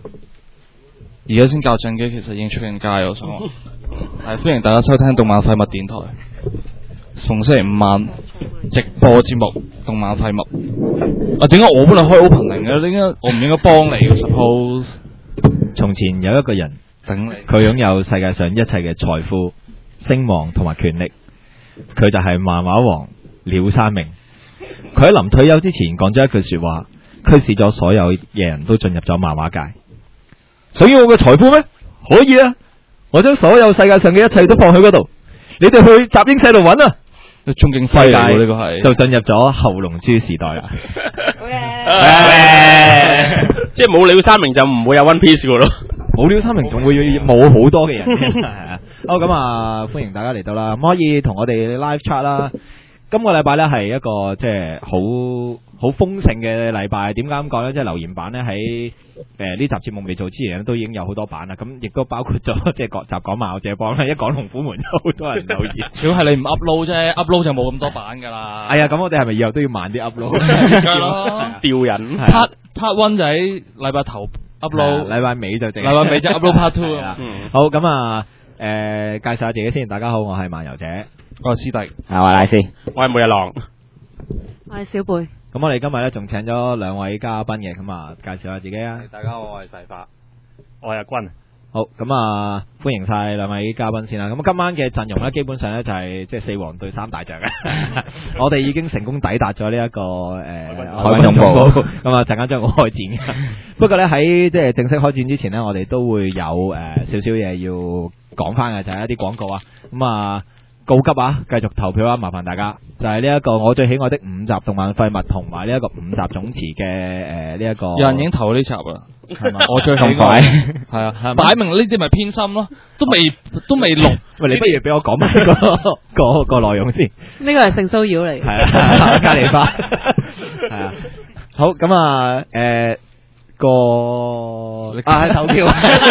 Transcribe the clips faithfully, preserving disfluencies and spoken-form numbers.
而家先校正機，其實已經出緊街，我想話係歡迎大家收聽動漫廢物電台，逢星期五晚直播節目《動漫廢物》。啊，點解我幫你開 opening 嘅？點解我唔應該幫你嘅 ？Suppose 從前有一個人， 頂你， 佢擁有世界上一切嘅財富、聲望同埋權力，佢就係漫畫王鳥山明。佢喺臨退休之前講咗一句說話，驅使咗所有嘅人都進入咗漫畫界。想要我嘅財富咩？可以啊！我將所有世界上嘅一切都放喺嗰度，你哋去集英社度揾啊！ 鍾景輝嚟呢個係就進入咗後龍珠時代啦。 即係冇鳥山明就唔會有 One Piece 噶咯。 冇鳥山明仲會冇好多嘅人。係啊，好咁啊，歡迎大家嚟到啦，咁可以同我哋 live chat 啦。今個禮拜咧係一個即係好好豐盛嘅禮拜。點解咁講咧？即係留言版咧喺誒呢集節目未做之前都已經有好多版啦。咁亦都包括咗即係各集講漫我借幫啦。一講龍虎門有好多人留言。 主要係你唔 upload 啫 ，upload 就冇咁多版噶啦。 係啊，咁我哋係咪以後都要慢啲 upload？ 係咯， 吊人。 part part one 就喺禮拜頭 upload， 禮拜尾就定。 禮拜尾就 upload part two 啊。 好咁啊，誒介紹下自己先。大家好，我係漫遊者。 我係師弟， 係我係拉斯，我係每日狼， 我係小貝。 咁我哋今日咧仲請咗兩位嘉賓嘅，咁啊介紹下自己啊。 大家好，我係細發，我係阿君。 好，咁啊歡迎晒兩位嘉賓先啦。咁今晚嘅陣容咧，基本上咧就係即係四皇對三大將嘅。我哋已經成功抵達咗呢一個誒海軍總部，咁啊陣間將會開戰嘅。不過咧喺即係正式開戰之前呢，我哋都會有誒少少嘢要講翻嘅，就係、是、一啲廣告啊。咁啊。告急啊！繼續投票啊！麻煩大家就係呢一個我最喜愛的五集動漫廢物同埋呢一個五集總詞嘅誒呢一個。 有人已經投呢集啦，係嘛？我最喜愛係啊，擺明呢啲咪偏心咯，都未都未錄。 喂，你不如俾我講埋個個個內容先。 呢個係性騷擾嚟。 係啊，嘉利花。係啊，好咁啊誒個啊投票。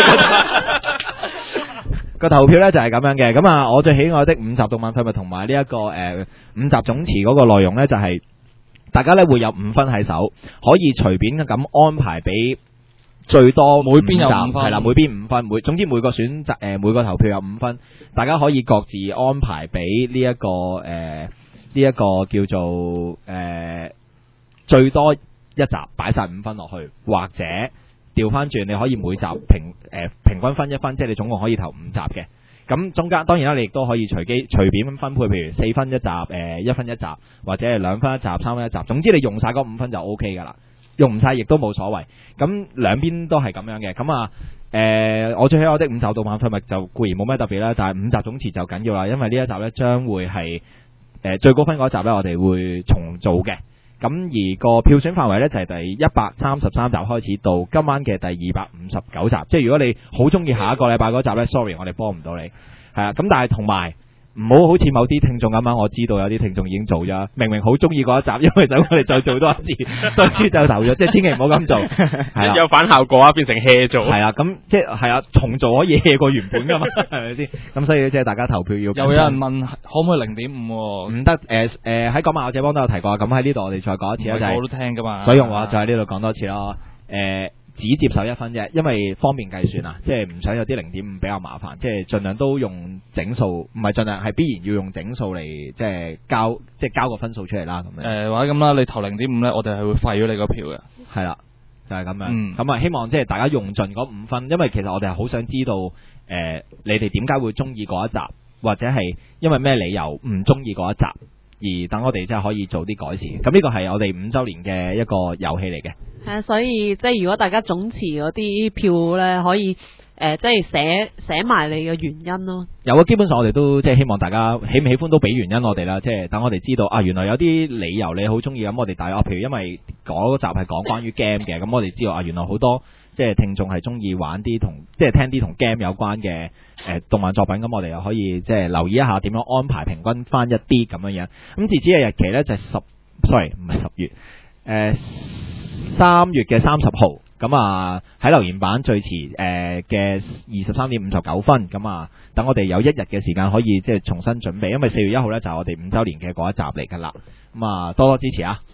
個投票呢就係咁樣嘅，咁啊我最喜愛的五集動漫廢物同埋呢一個誒、呃、五集總詞嗰個內容呢，就係、是、大家呢會有五分喺手，可以隨便咁安排俾最多每邊有五分， 係啦，每邊五分，每總之每個選擇誒、呃、每個投票有五分，大家可以各自安排俾呢一個誒呢一個叫做誒、呃、最多一集擺晒五分落去，或者。調翻轉，你可以每集平誒、呃、平均分一分，即係你總共可以投五集嘅。咁中間當然啦，你亦都可以隨機隨便咁分配，譬如四分一集、誒、呃、一分一集，或者係兩分一集、三分一集。總之你用晒嗰五分就 O K 噶啦，用唔晒亦都冇所謂。咁兩邊都係咁樣嘅。咁啊誒、呃，我最喜愛的五集動漫廢物就固然冇咩特別啦，但係五集總詞就緊要啦，因為呢一集呢將會係誒、呃、最高分嗰一集呢，我哋會重做嘅。咁而個票選範圍呢，就係第一百三十三集開始到今晚嘅第二百五十九集，即係如果你好中意下一個禮拜嗰集呢 sorry 我哋幫唔到你，係啊，咁但係同埋唔好好似某啲聽眾咁樣，我知道有啲聽眾已經做咗，明明好中意嗰一集，因為想我哋再做多一次，多次就投咗，即係千祈唔好咁做，係啦， 有反效果啊，變成 hea 做， 係啊，咁即係係啊，重做可以 hea 過原本噶嘛，係咪先？咁所以即係大家投票要。又有人問可唔可以零點五？唔得，誒誒喺講漫我這幫都有提過，咁喺呢度我哋再講一次啦，就係我都聽噶嘛，所以我就喺呢度講多次咯，誒、呃。只接受一分啫，因為方便計算啊，即係唔想有啲零點五比較麻煩，即係盡量都用整數，唔係盡量係必然要用整數嚟即係交，即係交個分數出嚟啦咁樣。誒、呃、或者咁啦，你投零點五咧，我哋係會廢咗你個票嘅。係啦，就係、是、咁樣。咁啊、嗯，希望即係大家用盡嗰五分，因為其實我哋係好想知道誒、呃，你哋點解會中意嗰一集，或者係因為咩理由唔中意嗰一集。而等我哋真係可以做啲改善，咁呢個係我哋五週年嘅一個遊戲嚟嘅。 係啊，所以即係如果大家總辭嗰啲票咧，可以誒、呃、即係寫寫埋你嘅原因咯。 有啊，基本上我哋都即係希望大家喜唔喜歡都俾原因我哋啦，即係等我哋知道啊，原來有啲理由你好中意咁，我哋大家譬如因為嗰集係講關於 game 嘅，咁我哋知道啊，原來好多即係聽眾係中意玩啲同即係聽啲同 game 有關嘅。誒、呃、動漫作品，咁我哋又可以即係留意一下點樣安排平均翻一啲咁樣樣。咁截止嘅日期呢，就係、是、十，sorry 唔係十月，誒三月嘅三十號。咁啊喺留言板最遲誒嘅二十三點五十九分。咁啊等我哋有一日嘅時間可以即係重新準備，因為四月一號呢，就係、是、我哋五週年嘅嗰一集嚟㗎啦。咁啊多多支持啊！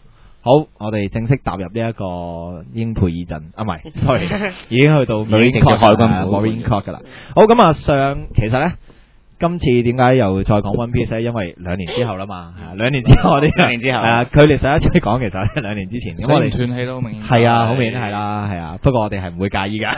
好，我哋正式踏入呢一個英佩爾鎮啊，唔係，sorry，已經去到 Marine Court 海軍 Marine Court 噶啦。好，咁啊上其實咧。今次點解又再講 One Piece 咧？因為兩年之後啦嘛，係啊，兩年之後我哋兩年之後係啊，距離上一次講其實係兩年之前。咁我哋斷氣咯，明顯係啊，好明顯係啦，係啊。不過我哋係唔會介意㗎。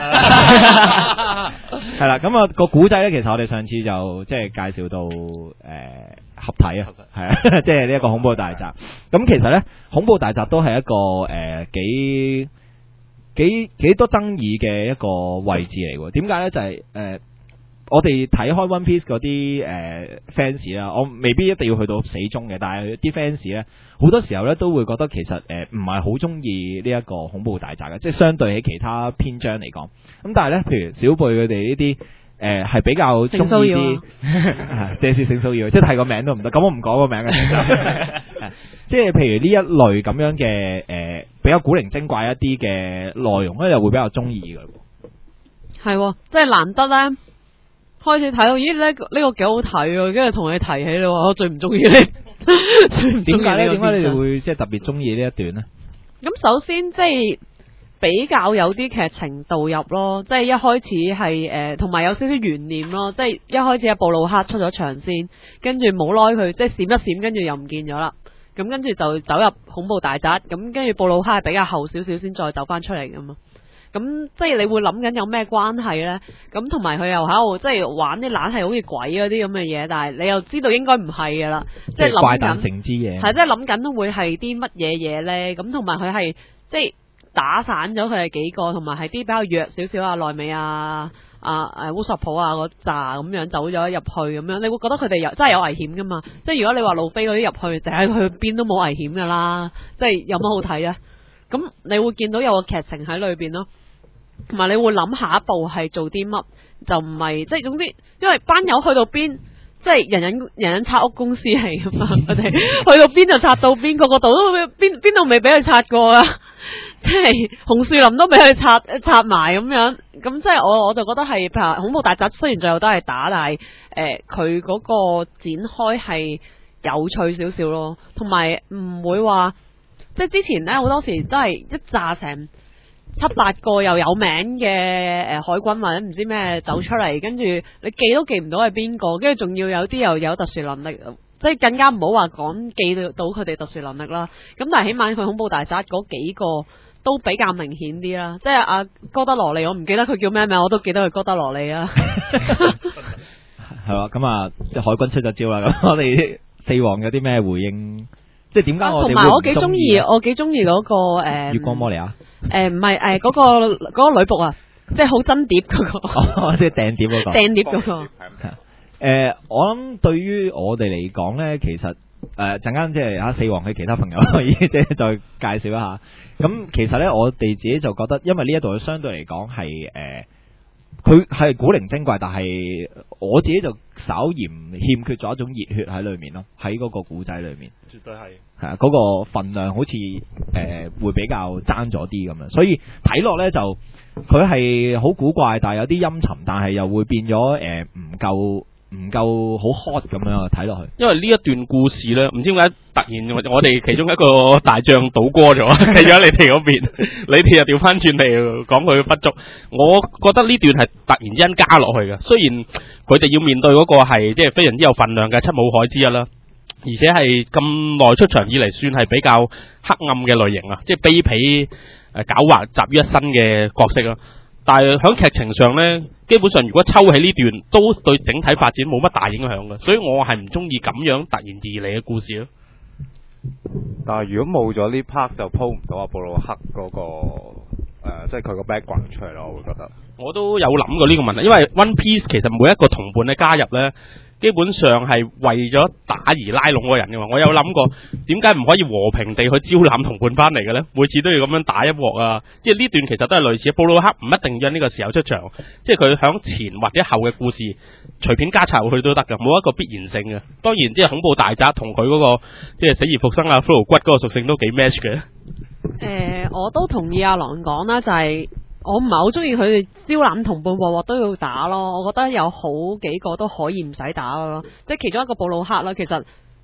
係啦，咁啊個古仔咧，其實我哋上次就即係介紹到誒、呃、合體啊，係啊，即係呢一個恐怖大宅。咁其實咧，恐怖大宅都係一個誒、呃、幾幾幾多爭議嘅一個位置嚟喎。點解咧？就係、是、誒。呃我哋睇開 One Piece 嗰啲誒 fans 啦，我未必一定要去到死忠嘅，但係啲 fans 咧好多時候咧都會覺得其實誒唔係好中意呢一個恐怖大宅嘅，即係相對起其他篇章嚟講。咁但係咧，譬如小貝佢哋呢啲誒係比較中意啲，即係性騷擾，即係提個名都唔得，咁我唔講個名嘅。即係譬如呢一類咁樣嘅誒、呃、比較古靈精怪一啲嘅內容咧，又會比較中意嘅。 係，即係難得咧。開始睇到，咦呢、呢個呢、呢個幾好睇喎，跟住同你提起啦，我最唔中意呢， 點解咧？點解你哋會即係特別中意呢一段呢？ 咁首先即係比較有啲劇情導入咯，即係一開始係誒，同、呃、埋有少少懸念咯，即係一開始阿布魯克出咗場先，跟住冇耐佢即係閃一閃，跟住又唔見咗啦。咁跟住就走入恐怖大宅，咁跟住布魯克係比較後少少先再走翻出嚟噶嘛。咁即係你會諗緊有咩關係呢？咁同埋佢又喺度即係玩啲懶係好似鬼嗰啲咁嘅嘢，但係你又知道應該唔係噶啦，即係諗緊成之嘢， 係即係諗緊都會係啲乜嘢嘢呢？咁同埋佢係即係打散咗佢哋幾個，同埋係啲比較弱少少啊奈美啊啊誒烏索普啊嗰扎咁樣走咗入去咁樣，你會覺得佢哋有真係有危險噶嘛？即係如果你話路飛嗰啲入去，就係去邊都冇危險噶啦，即係有乜好睇啊？咁你會見到有個劇情喺裏邊咯，同埋你會諗下一步係做啲乜，就唔係即係總之，因為班友去到邊，即係人人人人拆屋公司嚟噶嘛，佢哋去到邊就拆到邊，個個度都邊邊度未俾佢拆過啊！即係紅樹林都俾佢拆拆埋咁樣，咁即係我我就覺得係譬如恐怖大宅雖然最後都係打，但係誒佢嗰個展開係有趣少少咯，同埋唔會話。即係之前咧，好多時都係一紮成七八個又有名嘅誒海軍或者唔知咩走出嚟，跟住你記都記唔到係邊個，跟住仲要有啲又有特殊能力，即係更加唔好話講記到佢哋特殊能力啦。咁但係起碼佢恐怖大宅嗰幾個都比較明顯啲啦。即係阿哥德羅利，我唔記得佢叫咩名，我都記得佢哥德羅利啊。 係嘛？咁啊，即係海軍出咗招啦。咁我哋四王有啲咩回應？即係點解我哋會唔中意？同埋我幾中意，我幾中意嗰個誒、呃、 月光摩利亞。 誒唔係誒嗰個嗰、嗰個女僕啊，即係好真碟嗰、嗰個。 哦，即係掟碟嗰個。 掟碟嗰個。誒、 呃，我諗對於我哋嚟講咧，其實誒陣間即係啊四王嘅其他朋友可以即係再介紹一下。咁其實咧，我哋自己就覺得，因為呢一度相對嚟講係誒。呃佢係古靈精怪，但係我自己就稍嫌欠缺咗一種熱血喺裏面咯，喺嗰個古仔裏面， 絕對係係啊，嗰個份量好似誒、呃、會比較爭咗啲咁樣，所以睇落呢，就佢係好古怪，但係有啲陰沉，但係又會變咗誒唔夠唔夠好 hot 咁樣睇落去。 因為呢一段故事咧，唔知點解突然我哋其中一個大將倒戈咗，企咗你哋嗰邊，你哋又調翻轉嚟講佢嘅不足。我覺得呢段係突然之間加落去嘅，雖然佢哋要面對嗰個係即係非常之有份量嘅七武海之一啦，而且係咁耐出場以嚟算係比較黑暗嘅類型啊，即係卑鄙誒狡猾集於一身嘅角色啦。但係喺劇情上呢，基本上如果抽起呢段，都對整體發展冇乜大影響嘅，所以我係唔中意咁樣突然而嚟嘅故事咯。 但係如果冇咗呢 part 就鋪唔到阿布魯克嗰、那個誒，即係佢個 background 出嚟咯，我會覺得。我都有諗過呢個問題，因為 One Piece 其實每一個同伴嘅加入呢，基本上係為咗打而拉攏嗰個人嘅嘛。我有諗過點解唔可以和平地去招攬同伴翻嚟嘅呢？每次都要咁樣打一鑊啊！即係呢段其實都係類似，布魯克唔一定要喺呢個時候出場，即係佢響前或者後嘅故事隨便加插落去都得㗎，冇一個必然性嘅。當然，即係恐怖大宅同佢嗰個即係死而復生啊、骷髏骨嗰個屬性都幾 match 嘅。 誒、呃，我都同意阿郎講啦，就係、是。我唔係好中意佢哋招攬同伴鑊鑊都要打咯，我覺得有好幾個都可以唔使打噶咯，即係其中一個布魯克啦，其實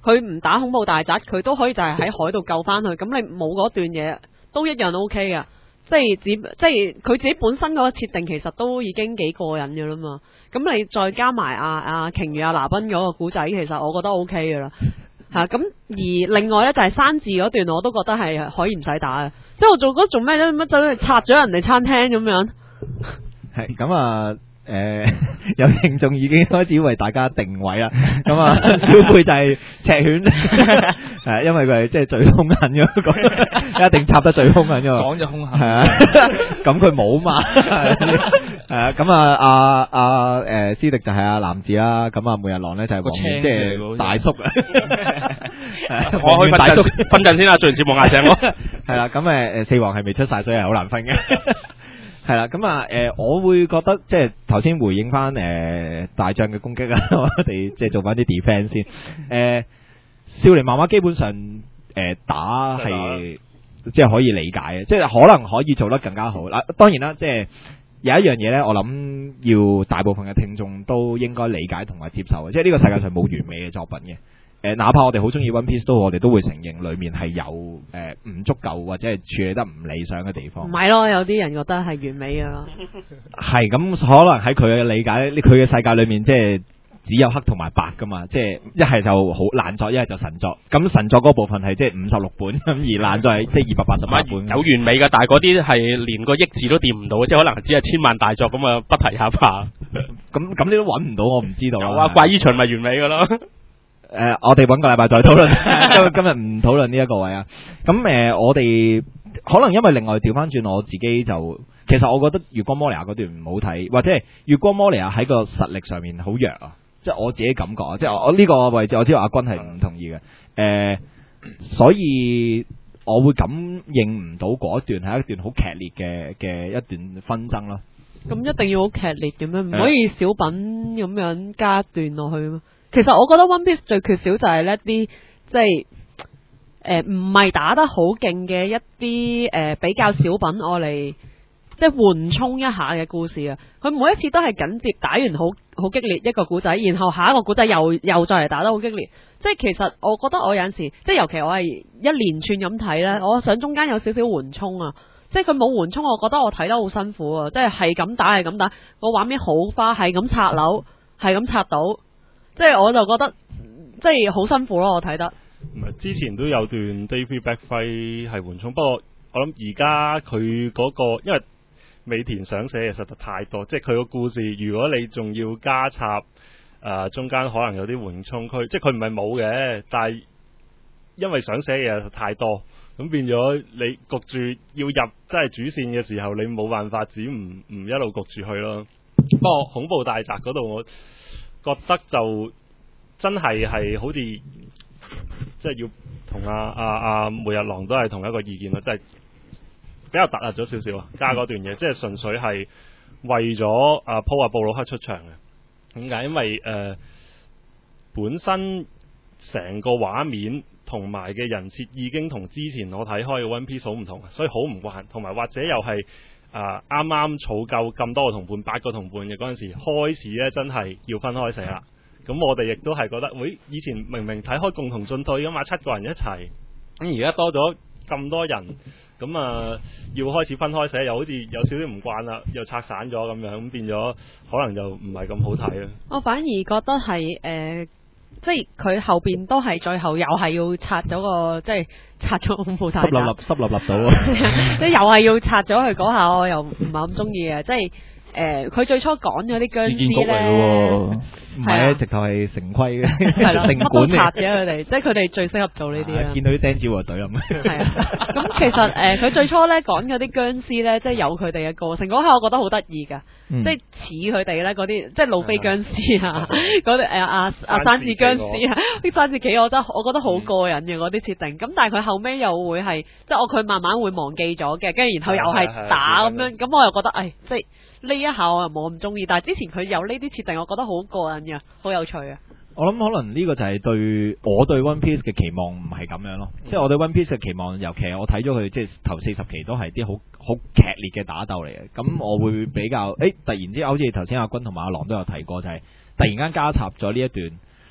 佢唔打恐怖大宅，佢都可以就係喺海度救翻佢。咁你冇嗰段嘢都一樣 O K 噶，即係只即係佢自己本身嗰個設定其實都已經幾過癮嘅啦嘛。咁你再加埋阿阿鯨魚阿拿賓嗰個古仔，其實我覺得 O K 嘅啦。嚇咁、啊、而另外咧就係、是、山治嗰段，我都覺得係可以唔使打嘅。即係我做嗰做咩咧？乜走去拆咗人哋餐廳咁樣？ 係咁啊！誒、呃，有聽眾已經開始為大家定位啦。咁啊，小貝就係赤犬，係因為佢係即係最兇狠嘅個，一定插得最兇狠嘅。 講就兇狠， 係啊。咁佢冇嘛？係啊。咁啊，阿阿誒斯迪就係阿男子啦。咁啊，每日狼咧就係黃面，即係大叔啊。 我去瞓陣瞓陣先啦，做完節目嗌醒我。 係啦，咁誒誒四皇係未出晒，所以係好難分嘅。係啦，咁啊，誒，我會覺得即係頭先回應翻誒、呃、大將嘅攻擊啊，我哋即係做翻啲 defence 先。誒、呃，少年漫畫基本上誒、呃、打係即係可以理解嘅，即係可能可以做得更加好。嗱，當然啦，即係有一樣嘢咧，我諗要大部分嘅聽眾都應該理解同埋接受嘅，即係呢個世界上冇完美嘅作品嘅。誒、呃，哪怕我哋好中意 One Piece 都，我哋都會承認裡面係有誒唔、呃、足夠或者係處理得唔理想嘅地方。 唔係咯，有啲人覺得係完美嘅咯。 係咁，可能喺佢嘅理解，佢嘅世界裏面，即係只有黑同埋白噶嘛，即係一係就好爛作，一係就神作。咁神作嗰部分係即係五十六本，咁而爛作係即係二百八十八本。 有完美嘅，但係嗰啲係連個億字都掂唔到，即係可能只係千萬大作咁啊，不提也罷。 咁咁你都揾唔到，我唔知道。 有啊，怪醫秦咪完美嘅咯。 誒、呃，我哋揾個禮拜再討論，今日今日唔討論呢一個位啊。咁誒、呃，我哋可能因為另外調翻轉，我自己就其實我覺得月光摩利亞嗰段唔好睇，或者係月光摩利亞喺個實力上面好弱啊。即係我自己感覺啊，即係我呢個位置，我知道阿君係唔同意嘅。誒、呃，所以我會感應唔到嗰一段係一段好劇烈嘅嘅一段紛爭咯。 咁一定要好劇烈點樣？唔可以小品咁樣加段落去嘛？其實我覺得 One Piece 最缺少就係呢啲即係誒唔係打得好勁嘅一啲誒、呃、比較小品我嚟即係緩衝一下嘅故事啊！佢每一次都係緊接打完好好激烈一個古仔，然後下一個古仔又又再嚟打得好激烈。即係其實我覺得我有陣時即係尤其我係一連串咁睇咧，我想中間有少少緩衝啊！即係佢冇緩衝，我覺得我睇得好辛苦啊！即係係咁打係咁打，個畫面好花，係咁拆樓，係咁拆到。即係我就覺得即係好辛苦咯，我睇得。 唔係之前都有段 Davy Backfight 係緩衝，不過我諗而家佢嗰個，因為尾田想寫嘅實在太多，即係佢個故事，如果你仲要加插誒、呃、中間可能有啲緩衝區，即係佢唔係冇嘅，但係因為想寫嘅嘢太多，咁變咗你焗住要入即係主線嘅時候，你冇辦法只唔唔一路焗住去咯。不過恐怖大宅嗰度我覺得就真係係好似即係要同阿阿阿梅日郎都係同一個意見咯，即係比較突兀咗少少啊，加嗰段嘢，即係純粹係為咗阿鋪阿布魯克出場嘅。點解？因為誒、呃、本身成個畫面同埋嘅人設已經同之前我睇開嘅 One Piece 好唔同，所以好唔慣，同埋或者又係。啊！啱啱儲夠咁多個同伴，八個同伴嘅嗰陣時，開始咧真係要分開寫啦。咁我哋亦都係覺得，喂，以前明明睇開共同進退噶嘛，七個人一齊，咁而家多咗咁多人，咁啊要開始分開寫，又好似有少少唔慣啦，又拆散咗咁樣，咁變咗可能就唔係咁好睇啦。 我反而覺得係誒。呃即係佢後邊都係最後又係要拆咗個，即係拆咗恐怖大宅，濕立立濕立立到啊！ 即係又係要拆咗佢嗰下，我又唔係咁中意嘅。即係誒，佢、呃、最初講咗啲僵屍咧， 唔係啊，直頭係城規嘅， 係啦， 城管拆嘅佢哋，即係佢哋最適合做呢啲啊。 見到啲釘子和隊咁。 係啊，咁其實誒，佢、呃、最初咧講嗰啲僵屍咧，即係有佢哋嘅個性，嗰下我覺得好得意㗎。嗯、即係似佢哋咧嗰啲，即係路飛僵屍啊，嗰啲誒阿阿山治僵屍啊，啲山治企我真我覺得好過癮嘅嗰啲設定。咁、嗯、但係佢後尾又會係，即係我佢慢慢會忘記咗嘅，跟住然後又係打咁樣，咁我又覺得誒，即係呢一下我又冇咁中意。但係之前佢有呢啲設定，我覺得好過癮嘅，好有趣啊！ 我諗可能呢個就係對我對 One Piece 嘅期望唔係咁樣咯，嗯、即係我對 One Piece 嘅期望，尤其係我睇咗佢即係頭四十期都係啲好好劇烈嘅打鬥嚟嘅，咁我會比較誒、欸、突然之間好似頭先阿君同埋阿郎都有提過，就係、是、突然間加插咗呢一段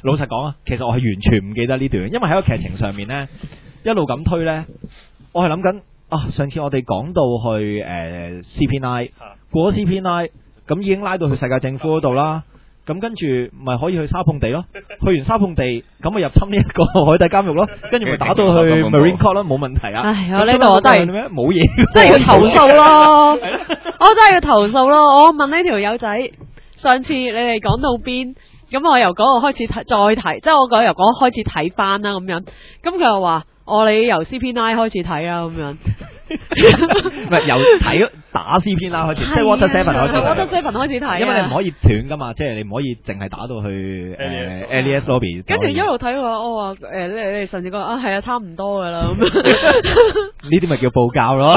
老實講啊，其實我係完全唔記得呢段，因為喺個劇情上面呢，一路咁推呢，我係諗緊啊，上次我哋講到去誒、呃、C P 九，過咗 C P 九，咁已經拉到去世界政府嗰度啦。咁跟住咪可以去沙碰地咯，去完沙碰地咁咪入侵呢一個海底監獄咯，跟住咪打到去 Marine Court 咯，冇問題啊！ 唉，我呢度我真係冇嘢， 真係要投訴咯，我真係要投訴咯！我問呢條友仔，上次你哋講到邊？咁我由嗰個開始睇，再睇，即係我講由嗰個開始睇翻啦咁樣。咁佢又話：我你由 C P 九開始睇啦咁樣。 唔係由睇打 C P 九開始，即係 Water Seven 開始。 Water Seven 開始睇， 因為你唔可以斷噶嘛，即係你唔可以淨係打到去誒 Alias Lobby。 跟住一路睇我，我話誒你你哋上次講啊係啊差唔多噶啦咁。 呢啲咪叫報教咯。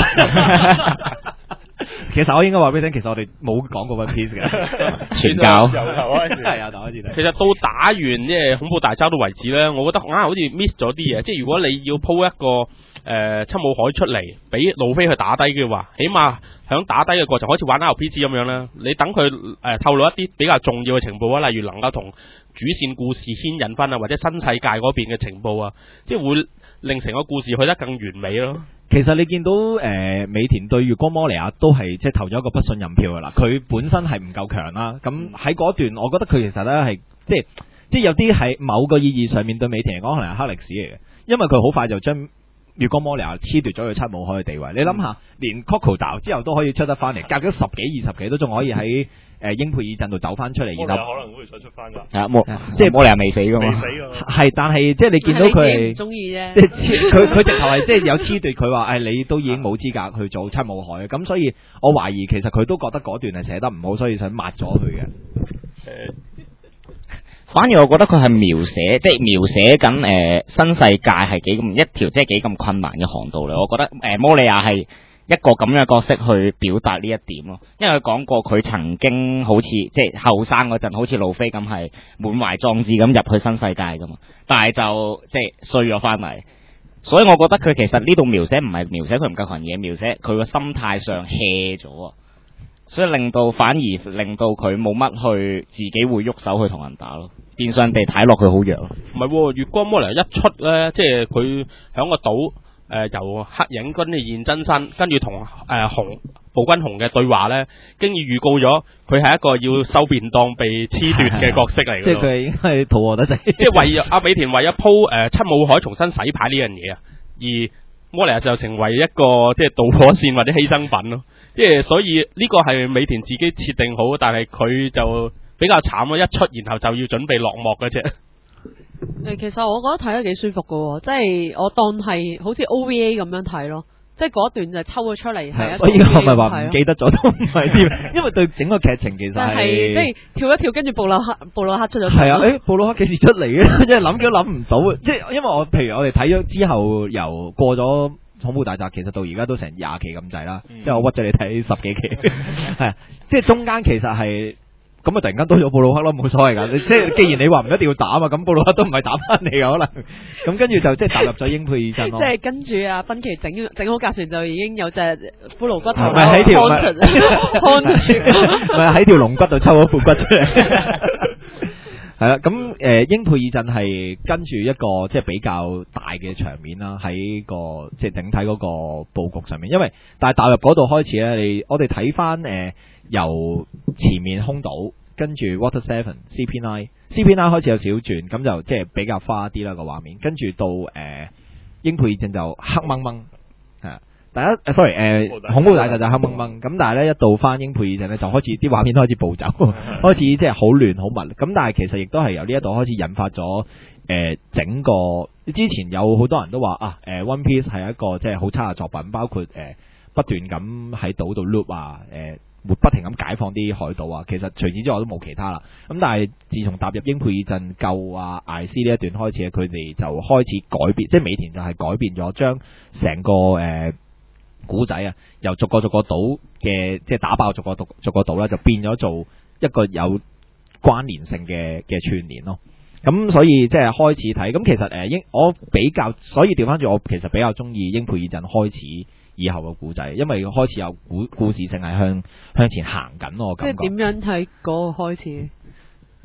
其實我應該話俾你聽，其實我哋冇講過 One Piece 嘅傳教，係啊，開始睇。 其實到打完即係恐怖大招到為止咧，我覺得硬係好似 miss 咗啲嘢。即係如果你要鋪一個誒、呃、七武海出嚟，俾路飛去打低嘅話，起碼響打低嘅過程，好似玩 R P G 咁樣啦。你等佢誒、呃、透露一啲比較重要嘅情報啊，例如能夠同主線故事牽引翻啊，或者新世界嗰邊嘅情報啊，即係會令成個故事去得更完美咯。 其實你見到誒、呃、美田對月光摩利亞都係即係投咗一個不信任票噶啦，佢本身係唔夠強啦。咁喺嗰段，我覺得佢其實咧係即係即係有啲係某個意義上面對美田嚟講可能係黑歷史嚟嘅，因為佢好快就將月光摩利亞褫奪咗佢七武海嘅地位。你諗下，連 Crocodile 之後都可以出得翻嚟，隔咗十幾二十期都仲可以喺誒英佩爾鎮度走翻出嚟，然後可能會再出翻㗎。 係啊，摩即係摩利亞未死噶嘛？ 未死㗎。 係，但係即係你見到佢係唔中意啫， 即係佢佢直頭係即係有褫奪佢話，誒你都已經冇資格去做七武海嘅，咁所以我懷疑其實佢都覺得嗰段係寫得唔好，所以想抹咗佢嘅。 誒，反而我覺得佢係描寫，即係描寫緊誒、呃、新世界係幾咁一條即係幾咁困難嘅航道嚟。我覺得誒、呃、摩利亞係一個咁樣嘅角色去表達呢一點咯，因為佢講過佢曾經好似即係後生嗰陣，好似路飛咁係滿懷壯志咁入去新世界噶嘛，但係就即係衰咗翻嚟，所以我覺得佢其實呢度描寫唔係描寫佢唔夠群嘢，描寫佢個心態上 hea 咗啊，所以令到反而令到佢冇乜去自己會喐手去同人打咯，變相地睇落佢好弱。 唔係，月光摩利亞一出咧，即係佢響個島。誒、呃，由黑影跟住現真身，跟住同誒紅暴君紅嘅對話咧，經已預告咗佢係一個要收便當被褫奪嘅角色嚟嘅。 即係佢應該係肚餓得滯。 即係為阿美田為咗鋪誒七武海重新洗牌呢樣嘢啊，而摩利亞就成為一個即係導火線或者犧牲品咯。即係所以呢個係美田自己設定好，但係佢就比較慘咯，一出然後就要準備落幕嘅啫。 誒，其實我覺得睇得幾舒服噶，即係我當係好似 O V A 咁樣睇咯，即係嗰段就抽咗出嚟係一個 O V A 咁睇咯。 所以我咪話唔記得咗都唔係添，因為對整個劇情其實係即係跳一跳，跟住布魯克布魯克出咗。 係啊，誒，布魯克幾時出嚟嘅？即係諗都諗唔到，即係因為我譬如我哋睇咗之後，由過咗恐怖大宅，其實到而家都成廿期咁滯啦，嗯、即係我屈咗你睇十幾期，係啊，即係中間其實係。咁啊！突然間多咗布魯克咯，冇所謂噶。即係既然你話唔一定要打嘛，咁布魯克都唔係打翻你嘅可能。咁跟住就即係踏入咗英佩爾鎮咯。 即係跟住啊，芬奇整整好架船就已經有隻骷髏骨頭， 唔係喺條看住， 唔係喺條龍骨度抽咗副骨出嚟。係啦，咁誒英佩爾鎮係跟住一個即係比較大嘅場面啦，喺個即係整體嗰個佈局上面。因為但係踏入嗰度開始咧，你我哋睇翻誒。由前面空島跟住 Water Seven C P 九 C P 九開始有少轉，咁就即係比較花啲啦個畫面。跟住到誒、呃、英佩爾鎮就黑掹掹，係啊，第一誒 sorry 誒、呃、恐怖大廈就黑掹掹，咁但係咧一到翻英佩爾鎮咧就開始啲畫面都開始暴走，開始即係好亂好密。咁但係其實亦都係由呢一度開始引發咗誒、呃、整個之前有好多人都話啊誒、呃、One Piece 係一個即係好差嘅作品，包括誒、呃、不斷咁喺島度 loop 啊誒。呃不停咁解放啲海島啊，其實除此之外都冇其他啦。咁但係自從踏入英佩爾鎮救啊艾斯呢一段開始，佢哋就開始改變，即係美田就係改變咗，將成個誒古仔啊，由逐個逐個島嘅即係打爆逐個逐逐個島啦，就變咗做一個有關聯性嘅嘅串聯咯。咁所以即係開始睇，咁其實誒英我比較，所以調翻轉我其實比較中意英佩爾鎮開始以後嘅故仔，因為開始有故故事性係向向前行緊咯。我感覺即係點樣睇嗰個開始？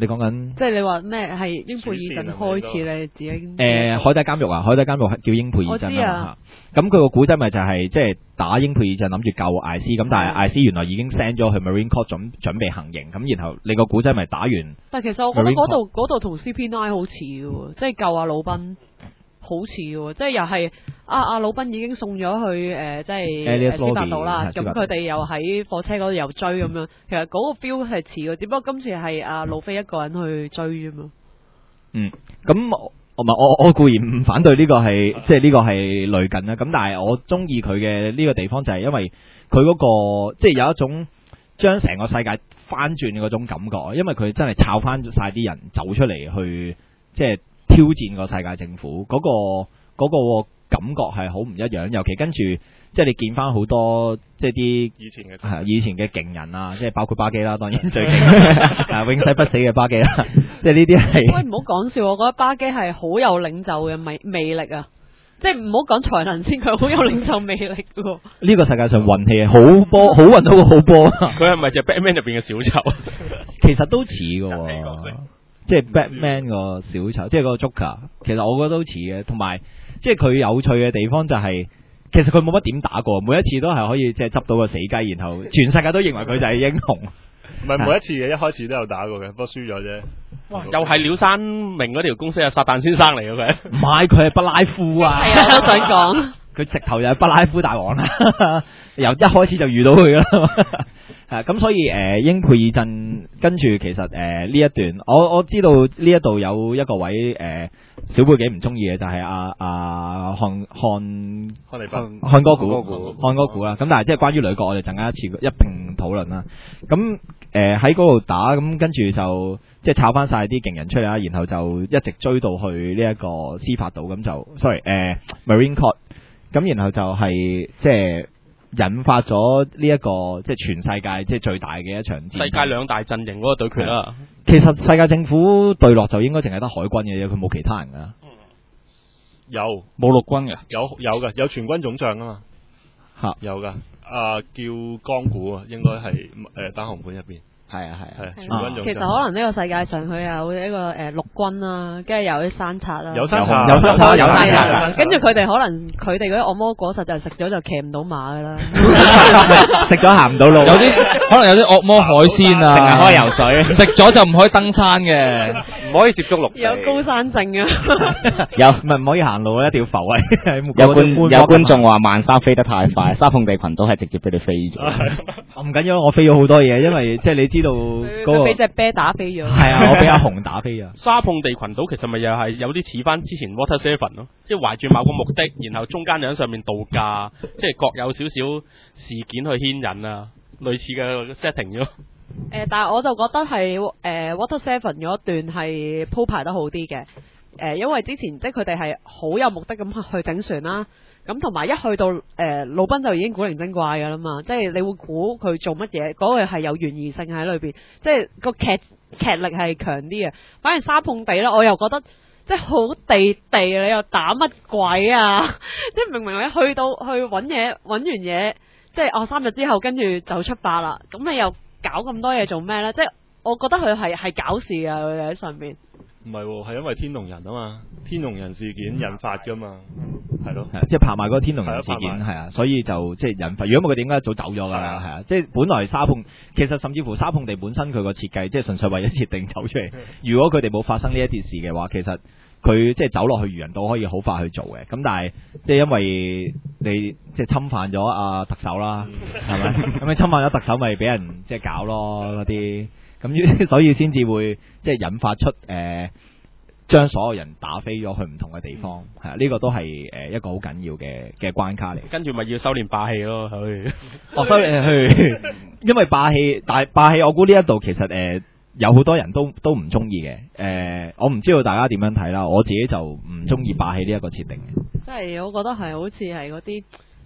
你講緊即係你話咩係英佩爾鎮開始咧，自己誒海底監獄啊，海底監獄係叫英佩爾鎮我知啊。 咁佢個古仔咪就係即係打英佩爾鎮，諗住救艾斯，咁但係艾斯原來已經 send 咗去 Marine Corps 準準備行刑，咁然後你個古仔咪打完。 但係其實我覺得嗰度嗰度同 C P 九 好似嘅喎，即係救阿魯賓。好似喎，即係又係阿阿魯賓已經送咗去誒、呃，即係斯巴島啦。咁佢哋又喺火車嗰度又追咁樣，其實嗰個 feel 係似嘅，只不過今次係阿路飛一個人去追啫嘛。 嗯，咁我唔係我我固然唔反對呢個係即係呢個係類近啦。咁但係我中意佢嘅呢個地方就係因為佢嗰、嗰個即係有一種將成個世界翻轉嘅嗰種感覺，因為佢真係抄翻晒啲人走出嚟去即係。挑戰個世界政府嗰、嗰個嗰、嗰個感覺係好唔一樣，尤其跟住即係你見翻好多即係啲以前嘅係以前嘅勁人啊，即係包括巴基啦，當然最勁永世不死嘅巴基啦，即係呢啲係。 喂，唔好講笑，我覺得巴基係好有領袖嘅魅魅力啊！即係唔好講才能先，佢好有領袖魅力嘅。呢個世界上運氣係好波，好運到個好波。 佢係咪就 Batman 入邊嘅小丑？ 其實都似嘅。即係 Batman 個小丑，即係個 Joker，其實我覺得都似嘅，同埋即係佢有趣嘅地方就係、是，其實佢冇乜點打過，每一次都係可以即係執到個死雞，然後全世界都認為佢就係英雄。 唔係每一次嘅，一開始都有打過嘅，不過輸咗啫。 哇！又係廖山明嗰條公司啊，撒旦先生嚟嘅佢。 唔係，佢係布拉夫啊！ 係啊，我想講。 佢直頭就係布拉夫大王啦，由一開始就遇到佢啦。係咁，所以誒、呃、英佩爾鎮跟住其實誒呢、呃、一段，我我知道呢一度有一個位誒、呃、小貝幾唔中意嘅就係阿阿漢漢漢尼拔漢哥古漢哥古啦。咁但係即係關於女角，我哋陣間一次一並討論啦。咁誒喺嗰度打，咁跟住就即係炒翻晒啲勁人出嚟啦，然後就一直追到去呢一個司法島，咁就 sorry 誒、呃、Marine Corps。咁然後就係即係引發咗呢一個即係全世界即係最大嘅一場戰， 世界兩大陣營嗰個對決啦。 其實世界政府對落就應該淨係得海軍嘅啫，佢冇其他人噶。 有冇陸軍嘅？ 有有嘅，有全軍總將啊嘛。 嚇有噶，啊叫江古啊，應該係誒單行本入邊。 係啊係啊， 全軍總將。 其實可能呢個世界上佢有一個誒陸軍啦，跟住有啲山賊啦， 有山賊， 有山賊，有山賊。 跟住佢哋可能佢哋嗰啲按摩果實就食咗就騎唔到馬噶啦， 食咗行唔到路。 有啲可能有啲惡魔海鮮啊， 淨係可以游水， 食咗就唔可以登山嘅， 唔可以接觸陸地。 有高山症啊， 有唔係唔可以行路，一定要浮位。 有觀有觀眾話萬山飛得太快，沙碰地群島係直接俾你飛咗。 唔緊要，我飛咗好多嘢，因為即係你知道嗰個俾隻啤打飛咗。 係啊，我俾阿紅打飛啊。 沙碰地群島其實咪又係有啲似翻之前 Water Seven 咯，即係懷住某個目的，然後中間人喺上面度假，即係各有少少事件去牽引啊，類似嘅 setting 咯。 誒，但係我就覺得係誒、呃、Water Seven 嗰段係鋪排得好啲嘅。誒、呃，因為之前即係佢哋係好有目的咁去頂船啦。咁同埋一去到誒魯賓就已經古靈精怪㗎啦嘛，即係你會估佢做乜嘢，嗰、那個係有懸疑性喺裏邊，即係個劇劇力係強啲嘅。反而沙碰地咧，我又覺得即係好地地，你又打乜鬼啊？即係明明你去到去揾嘢，揾完嘢，即係哦三日之後跟住就出發啦，咁你又搞咁多嘢做咩咧？即係我覺得佢係係搞事啊！佢哋喺上面。 唔係喎，係因為天龍人啊嘛，天龍人事件引發噶嘛，係咯， 即係拍埋嗰個天龍人事件係啊，所以就即係引發。如果冇佢點解早走咗㗎啦？係啊，即係本來沙碰，其實甚至乎沙碰地本身佢個設計，即係純粹為咗設定走出嚟。如果佢哋冇發生呢一件事嘅話，其實佢即係走落去漁人島可以好快去做嘅。咁但係即係因為你即係侵犯咗阿特首啦，係咪？咁你侵犯咗特首，咪俾人即係搞咯嗰啲。咁所以先至會即係引發出誒，將、呃、所有人打飛咗去唔同嘅地方，係啊、嗯，呢、這個都係誒一個好緊要嘅嘅關卡嚟。 跟住咪要修煉霸氣咯，去哦，修煉去，因為霸氣，但係霸氣，我估呢一度其實誒、呃、有好多人都都唔中意嘅。誒、呃，我唔知道大家點樣睇啦，我自己就唔中意霸氣呢一個設定嘅。 即係我覺得係好似係嗰啲。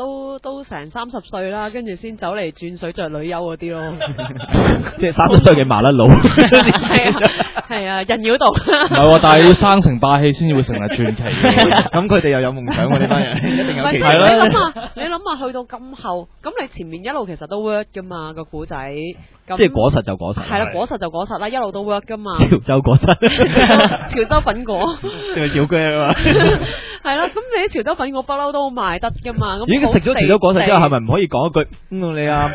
都都成三十歲啦，跟住先走嚟轉水着女優嗰啲咯。 即係三十歲嘅麻甩佬。 係啊係啊，人妖道。 唔係喎，但係要生成霸氣先至會成日傳奇嘅。 咁佢哋又有夢想喎，呢班人一定有期唔係，即待。 係你諗下，你諗下去到咁後，咁你前面一路其實都 work 噶嘛個古仔。咁即係果實就果實。 係啦，果實就果實啦，一路都 work 噶嘛。 潮州果實。 潮州粉果。 定係小薑啊嘛。 係啦，咁你啲潮州粉果不嬲都賣得噶嘛。咁已經食咗潮州果實之後，係咪唔可以講一句嗯你啊？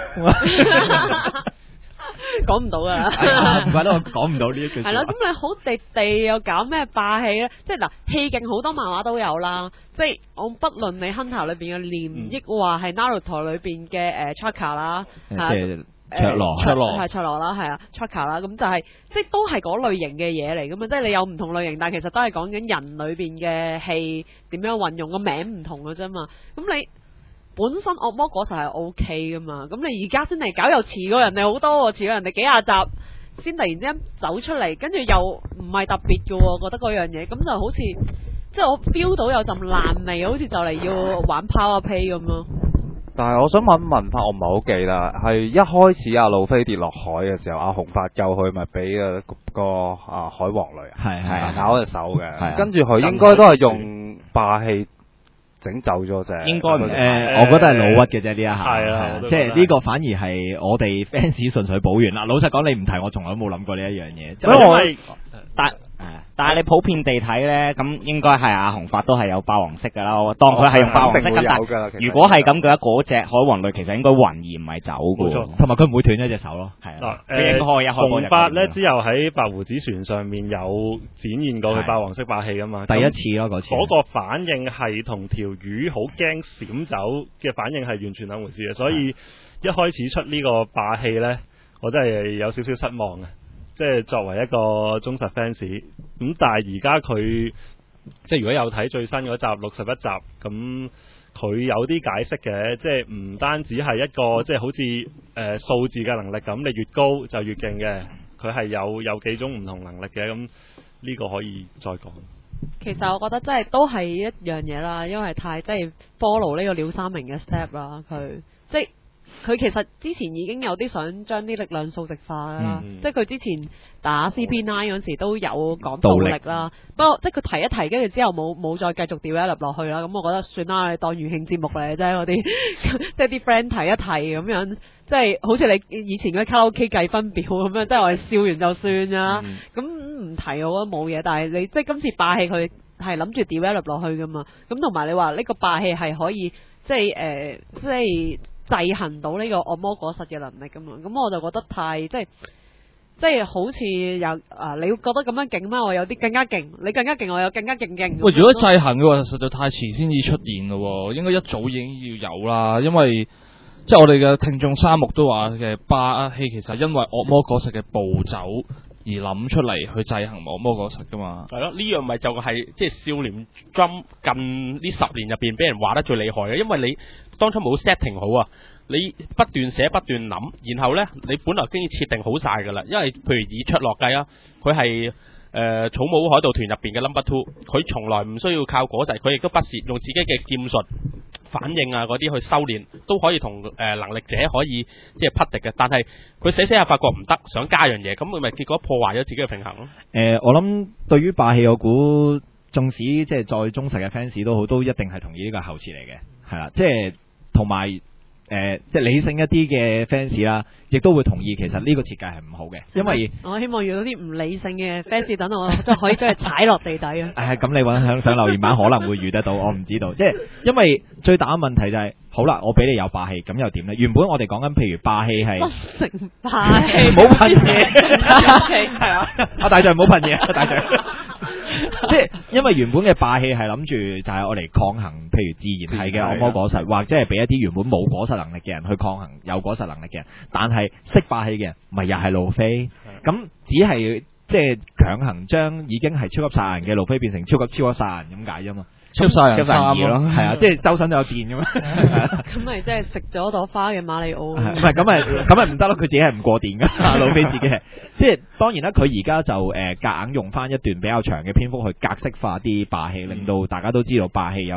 講唔到噶啦， 唔怪得我講唔到呢一句。 係啦，咁你好地地又搞咩霸氣咧？即係嗱，氣勁好多漫畫都有啦。即係我不論你 Hunter 裏邊嘅念，抑或係 Naruto 裏邊嘅誒 Chakra 啦， 即係卓羅， 卓羅係卓羅啦，係啊 Chakra 啦，咁就係即係都係嗰類型嘅嘢嚟噶嘛。即係你有唔同類型，但係其實都係講緊人裏邊嘅氣點樣運用，個名唔同嘅啫嘛。咁你本身惡魔果實係 O K 噶嘛，咁你而家先嚟搞又遲過人哋好多，遲過人哋幾廿集先突然之間走出嚟，跟住又唔係特別嘅喎，覺得嗰樣嘢咁就好似即係我 feel 到有陣爛味，好似就嚟要玩 Power Play 咁咯。 但係我想問問法，我唔係好記啦，係一開始阿路飛跌落海嘅時候，阿紅髮救佢，咪俾個個啊海王雷係係咬隻手嘅， 係跟住佢應該都係用霸氣整走咗啫。 應該唔誒，我覺得係老屈嘅啫呢一下， 係啊， 即係呢個反而係我哋 fans 順水補完啦。老實講，你唔提我從來都冇諗過呢一樣嘢。 因為我係但但係你普遍地睇咧，咁應該係阿紅髮都係有霸王色噶啦。我當佢係用霸王色咁，但係如果係咁嘅話，嗰隻海王類其實應該暈而唔係走嘅。 冇錯， 同埋佢唔會斷一隻手咯。係嗱， 啊， 誒紅髮咧， 之之後喺白胡子船上面有展現過佢霸王色霸氣噶嘛。 第一次咯嗰次。 嗰個反應係同條魚好驚閃走嘅反應係完全兩回事嘅，所以一開始出呢個霸氣咧，我真係有少少失望嘅。即係作為一個忠實 fans，咁但係而家佢即係如果有睇最新嗰集六十一集，咁佢有啲解釋嘅，即係唔單止係一個即係好似誒、呃、數字嘅能力咁，你越高就越勁嘅，佢係有有幾種唔同能力嘅，咁呢個可以再講。 其實我覺得真係都係一樣嘢啦，因為太即係 follow 呢個廖三明嘅 step 啦，佢即係。佢其實之前已經有啲想將啲力量數值化啦，嗯、即係佢之前打 C P 九嗰時都有講道力啦。不過即係佢提一提，跟住之後冇冇再繼續 develop 落去啦。咁我覺得算啦，你當娛樂節目嚟啫，嗰啲即係啲 friend 提一提咁樣，即係好似你以前嗰啲卡拉 OK 計分表咁樣，即係我哋笑完就算啦。咁唔、嗯、提我覺得冇嘢，但係你即係今次霸氣佢係諗住 develop 落去噶嘛。咁同埋你話呢個霸氣係可以即係誒、呃、即係。制衡到呢個惡魔果實嘅能力噶嘛，咁我就覺得太即係即係好似有啊，你覺得咁樣勁咩？我有啲更加勁，你更加勁，我有更加勁勁。 喂，如果制衡嘅話，實在太遲先至出現咯，應該一早已經要有啦。因為即係我哋嘅聽眾三木都話嘅霸氣，其實因為惡魔果實嘅暴走而諗出嚟去制衡惡魔果實噶嘛。 係咯，呢樣咪就係即係少年 Jump 近呢十年入邊俾人話得最厲害嘅，因為你當初冇 setting 好啊，你不斷寫不斷諗，然後呢，你本來已經設定好晒㗎啦。因為譬如以出落計啊，佢係誒草帽海盜團入邊嘅 number two， 佢從來唔需要靠果實，佢亦都不屑用自己嘅劍術反應啊嗰啲去修煉，都可以同誒、呃、能力者可以即係匹敵嘅。但係佢寫寫下發覺唔得，想加樣嘢，咁佢咪結果破壞咗自己嘅平衡咯。 誒、呃，我諗對於霸氣，我估縱使即係再忠實嘅 fans 都好，都一定係同意呢個後設嚟嘅，係啦，即係。同埋誒，即係理性一啲嘅 fans 啦，亦都會同意其實呢個設計係唔好嘅，因為我希望遇到啲唔理性嘅 fans，等我即係可以將佢踩落地底啊！ 誒、哎，咁你揾上上留言板可能會遇得到，我唔知道，即係因為最大嘅問題就係、是，好啦，我俾你有霸氣，咁又點呢？原本我哋講緊譬如霸氣係不成霸氣， 唔好噴嘢，係啊，阿大象唔好噴嘢，大象。即係因為原本嘅霸氣係諗住就係我嚟抗衡，譬如自然系嘅惡魔果實，或者係俾一啲原本冇果實能力嘅人去抗衡有果實能力嘅人，但係識霸氣嘅人，咪又係路飛，咁只係即係強行將已經係超級殺人嘅路飛變成超級超級殺人咁解啫嘛。 超級殺人三咯， 係啊，即係周身都有電咁嘛。 咁咪即係食咗朵花嘅馬里奧。 唔係咁咪咁咪唔得咯，佢自己係唔過電噶，路飛自己係。即係當然啦，佢而家就誒夾硬用翻一段比較長嘅篇幅去格式化啲霸氣，令到大家都知道霸氣有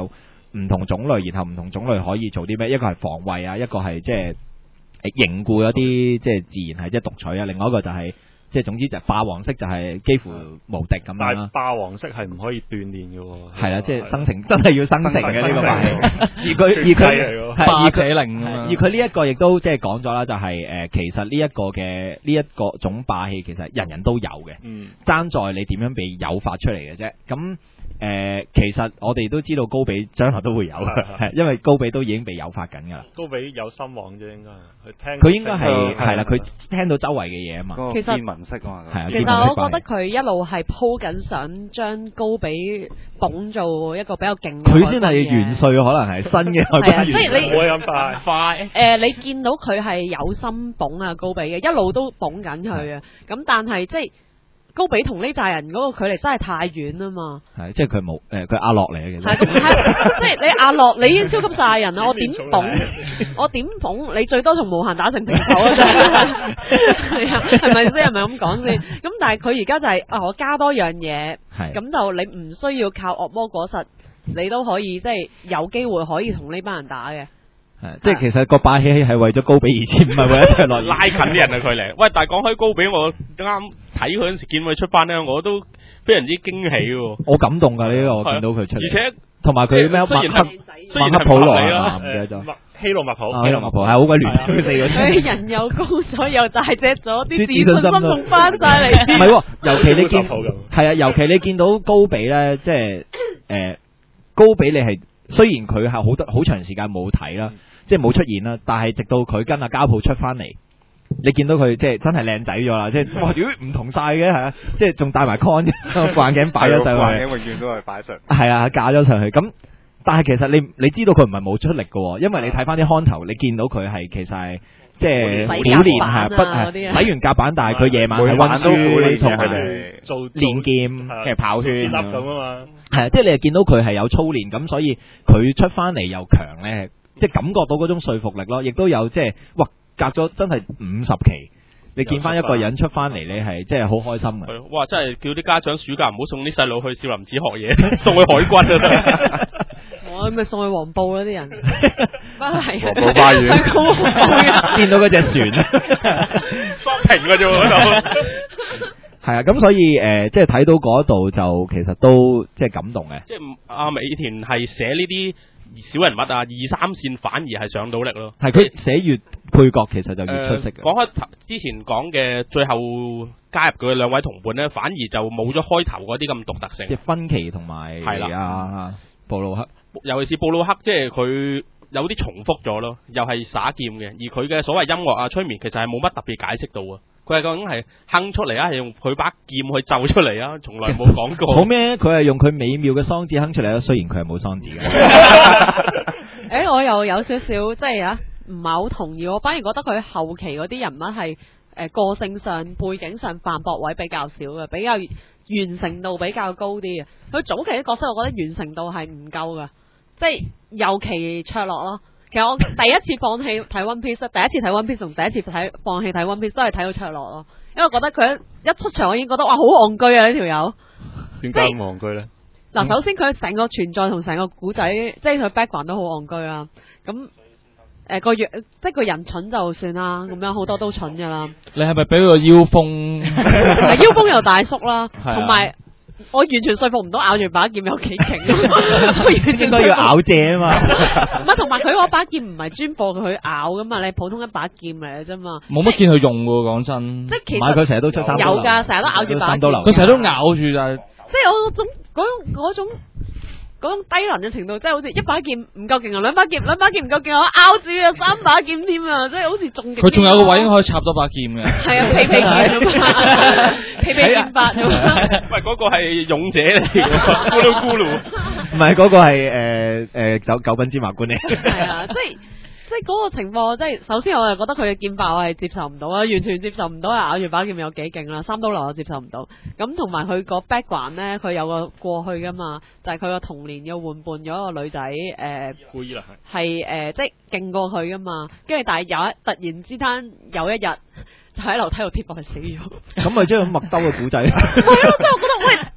唔同種類，然後唔同種類可以做啲咩？一個係防衛啊，一個係即係凝固一啲即係自然係即係讀取啊，另外一個就係、是。即係總之就霸王式就係幾乎無敵咁樣但係啦。 霸王式係唔可以鍛鍊嘅喎。 係啦，即係生成真係要生成嘅呢個霸氣。而佢而血佢計霸者令啊嘛而佢呢一個亦都即係講咗啦，就係誒其實呢一個嘅呢一個種霸氣其實人人都有嘅， 嗯， 爭在你點樣被誘發出嚟嘅啫。咁誒、呃，其實我哋都知道高比將來都會有嘅，係因為高比都已經被誘發緊㗎啦。 高比有心望啫，應該佢聽佢應該係係係啦，佢聽到周圍嘅嘢啊嘛。 嗰個其實見聞式啊嘛。 係啊其實我覺得佢一路係鋪緊，想將高比捧做一個比較勁嘅海軍嘅。 佢先係元帥，可能係新嘅海係啊軍元帥。 即係你唔會咁快快。 誒、你見到佢係有心捧啊高比嘅，一路都捧緊佢啊。咁但係即係高比同呢扎人嗰個距離真係太遠啊嘛。 係即係佢冇誒，佢阿樂嚟嘅其實。 係咁係，即係你阿樂，你已經超級晒人啦！我點捧？我點捧？你最多同無限打成平手啊！真係係啊，係咪先？係咪咁講先？咁但係佢而家就係、啊，我加多樣嘢， 係咁就你唔需要靠惡魔果實，你都可以即係有機會可以同呢班人打嘅。 係即係其實個霸氣係為咗高比而戰，唔係為咗佢落拉近啲人嘅距離。喂，但係講開高比，我啱睇佢嗰陣時見佢出班咧，我都非常之驚喜喎。 我感動㗎呢個，我見到佢出嚟， 而且同埋佢咩麥雖然克係雖然係麥克普羅白你啦啊，唔記得咗。 麥希羅麥普， 啊，希羅麥普係好鬼亂，佢四個字。 所以人又高咗，又大隻咗，啲自啲信心仲翻晒嚟。 唔係喎，尤其你見好咁係啊，尤其你見到高比咧，即係誒高比你係雖然佢係好多好長時間冇睇啦，即係冇出現啦，但係直到佢跟阿家寶出翻嚟，你見到佢即係真係靚仔咗啦，即係哇屌唔同晒嘅係啊，即係仲戴埋 con 副眼鏡擺咗上去， 眼鏡永遠都係擺上。 係啊，架咗上去咁。但係其實你你知道佢唔係冇出力嘅，因為你睇翻啲看頭，你見到佢係其實係即係洗苦練甲板啊係不嗰啲啊係洗完甲板，但係佢夜晚係温每晚都苦練書同埋佢哋做練劍係啊嘅跑圈先粒咁啊嘛。 係啊，即係你係見到佢係有操練，咁所以佢出翻嚟又強咧，即係感覺到嗰種說服力咯，亦都有即係哇隔咗真係五十期。你見翻一個人出翻嚟，你係即係好開心嘅。 係咯，哇！真係叫啲家長暑假唔好送啲細路去少林寺學嘢，送去海軍啊！ 我咪送去黃埔啦啲人，不過係黃埔花園去高黃埔嘅見到嗰隻船， 雙停嘅啫喎嗰度。 係啊，咁所以誒、呃，即係睇到嗰度就其實都即係感動嘅。 即係阿美田係寫呢啲小人物啊，二三線反而係上到力咯。 係佢寫越配角，其實就越出色嘅。 講開頭之前講嘅最後加入佢嘅兩位同伴咧，反而就冇咗開頭嗰啲咁獨特性。 即係芬奇同埋係啦啊布魯克， 尤其是布魯克，即係佢有啲重複咗咯，又係耍劍嘅，而佢嘅所謂音樂啊、催眠，其實係冇乜特別解釋到啊。佢係究竟係哼出嚟啊，係用佢把劍去奏出嚟啊？從來冇講過。 好咩？佢係用佢美妙嘅嗓子哼出嚟啦，雖然佢係冇嗓子嘅。 誒，我又有少少即係啊，唔係好同意。我反而覺得佢後期嗰啲人物係誒、呃、個性上、背景上犯駁位比較少嘅，比較完成度比較高啲嘅。佢早期啲角色，我覺得完成度係唔夠噶，即係尤其卓洛咯。其實我第一次放棄睇 One Piece，第一次睇 One Piece 同第一次睇放棄睇 One Piece 都係睇到卓洛咯，因為我覺得佢一出場我已經覺得哇好戇居啊呢條友。 點解咁戇居咧？ 嗱，首先佢成個存在同成個古仔，即係佢 background 都好戇居啦。咁誒個樣，即係個人蠢就算啦，咁樣好多都蠢噶啦。 你係咪俾佢個腰封？ 係腰封又大叔啦， 係啊同埋我完全說服唔到咬住把劍有幾勁， 應該要咬蔗啊嘛。 唔係，同埋佢嗰把劍唔係專貨佢咬噶嘛，你普通一把劍嚟嘅啫嘛。 冇乜見佢用喎，講真。 即係其唔係佢實成日都出三刀流有㗎，成日都咬住把劍。 三刀流佢成日都咬住就係即係我嗰種嗰種嗰種嗰種低能嘅程度，即係好似一把劍唔夠勁啊，兩把劍兩把劍唔夠勁，我咬住啊三把劍添啊，即係好似仲勁。 佢仲有個位可以插多把劍嘅。 係啊，皮皮劍咁啊，皮皮劍法咁啊。 喂，嗰個係勇者嚟嘅，咕嚕咕嚕。 唔係嗰個係誒誒九九品芝麻官嚟。 係啊，即係即係嗰個情況，即係首先我係覺得佢嘅劍法我係接受唔到啊，完全接受唔到啊，咬住把劍有幾勁啦，三刀流我接受唔到。咁同埋佢個 background 咧，佢有個過去噶嘛，就係佢個童年要換伴咗個女仔誒， 庫伊拉係誒即係勁過佢噶嘛，跟住但係有一突然之間有一日就喺樓梯度跌落去死咗。 咁咪即係麥兜嘅古仔。 係咯，即係我覺得喂。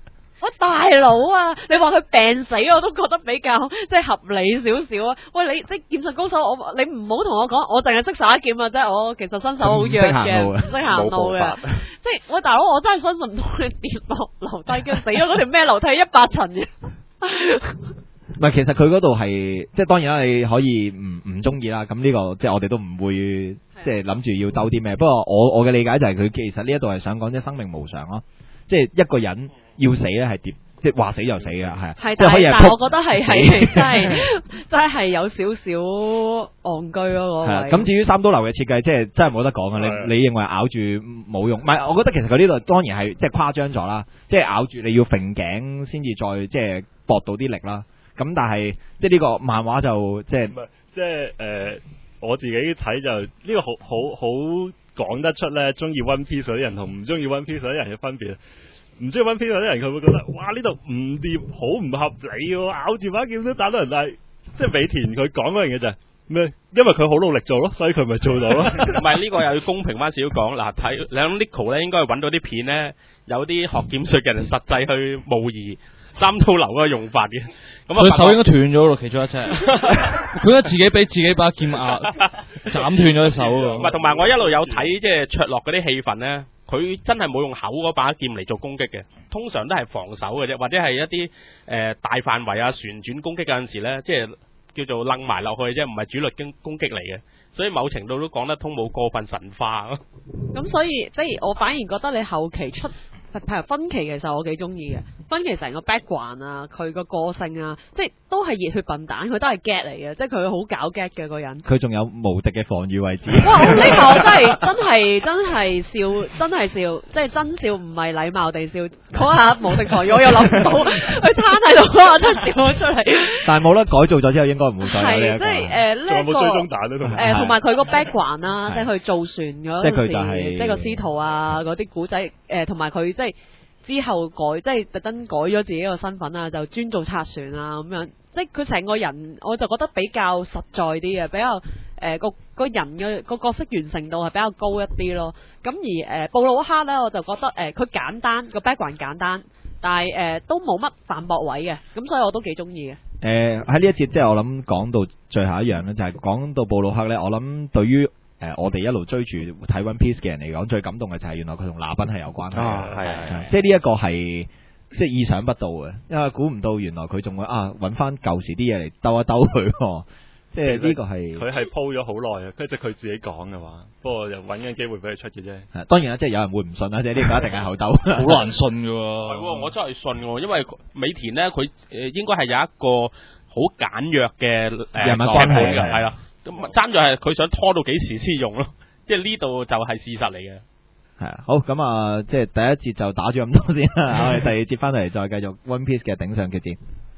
喂，大佬啊，你話佢病死我都覺得比較即係合理少少啊。喂，你即係劍術高手，我你唔好同我講，我淨係識耍劍啊，即係我其實身手好弱嘅，唔識行路嘅。即係喂，大佬，我真係相信唔到你跌落樓梯嘅，死咗嗰條咩樓梯一百層嘅。 唔係，其實佢嗰度係即係當然啦，你可以唔唔中意啦。咁呢個即係我哋都唔會即係諗住要兜啲咩。不過我我嘅理解就係佢其實呢一度係想講即係生命無常咯。即係一個人要死咧係跌，即係話死就死嘅，係啊。 係， 即係可以係但係我覺得係係真係真係有少少戇居咯嗰位。 咁至於三刀流嘅設計，即係真係冇得講啊！你你認為咬住冇用？唔係，我覺得其實佢呢度當然係即係誇張咗啦。即係咬住你要揈頸先至再即係搏到啲力啦。咁但係即係呢個漫畫就即係唔係即係誒，我自己睇就呢、這個好好好講得出咧，中意 One Piece 嗰啲人同唔中意 One Piece 嗰啲人嘅分別。唔中意 One Piece 嗰啲人佢會覺得哇呢度唔掂，好唔合理喎，咬住把劍都打到人，但係即係尾田佢講嗰樣嘢就係咩？因為佢好努力做咯，所以佢咪做到咯。 唔係呢個又要公平翻少少講嗱，睇你諗 Nico 咧，應該係揾到啲片咧，有啲學劍術嘅人實際去模擬三刀流嗰個用法嘅。咁佢手應該斷咗咯，其中一隻。佢應該自己俾自己把劍壓斬斷咗隻手喎。 唔係，同埋我一路有睇即係卓洛嗰啲戲份咧，佢真係冇用口嗰把劍嚟做攻擊嘅，通常都係防守嘅啫，或者係一啲誒、呃、大範圍啊旋轉攻擊嗰陣時咧，即係叫做楞埋落去啫，唔係主力攻攻擊嚟嘅，所以某程度都講得通，冇過分神化咯。 咁所以即係我反而覺得你後期出。譬如分歧其實我幾中意嘅，分歧成個 background 啊，佢個個性啊，即係都係熱血笨蛋，佢都係 get 嚟嘅，即係佢好搞 get 嘅個人。 佢仲有無敵嘅防禦位置。 哇！呢下我真係真係真係笑，真係笑，即係真笑，唔係禮貌地笑。嗰下無敵防禦我又諗唔到，佢攤喺度嗰下真係笑咗出嚟。 但係冇得改造咗之後，應該唔會再有呢一個。 係即係誒呢一個仲有冇追蹤彈咧？同誒同埋佢個 background 啦，即係佢造船嗰即係佢陣就係時，即係個司徒啊嗰啲古仔誒，同埋佢即係。之後改即係特登改咗自己個身份啊，就專做拆船啊咁樣，即係佢成個人我就覺得比較實在啲嘅，比較誒、呃、個個人嘅個角色完成度係比較高一啲咯。咁而誒、呃、布魯克咧，我就覺得誒佢、呃、簡單個 background 簡單，但係誒、呃、都冇乜反駁位嘅，咁所以我都幾中意嘅。 誒喺呢一節即係我諗講到最後一樣咧，就係、是、講到布魯克咧，我諗對於。誒、呃，我哋一路追住睇 One Piece 嘅人嚟講，最感動嘅就係原來佢同那賓係有關係嘅， 係係即係呢一個係即係意想不到嘅，因為估唔到原來佢仲會啊揾翻舊時啲嘢嚟兜一兜佢，即係呢個係佢係鋪咗好耐啊，跟住佢自己講嘅話，不過又揾緊機會俾佢出嘅啫。 係當然啦，即係有人會唔信啦，即係呢個一定係後兜， 好難信嘅喎。 係喎，我真係信喎，因為美田咧，佢誒應該係有一個好簡約嘅誒、呃、 人物關係嘅，係啦。咁爭在係佢想拖到幾時先用咯，即係呢度就係事實嚟嘅。 係啊，好咁啊，即係第一節就打咗咁多先啦，我哋第二節翻嚟再繼續 One Piece 嘅頂上決戰。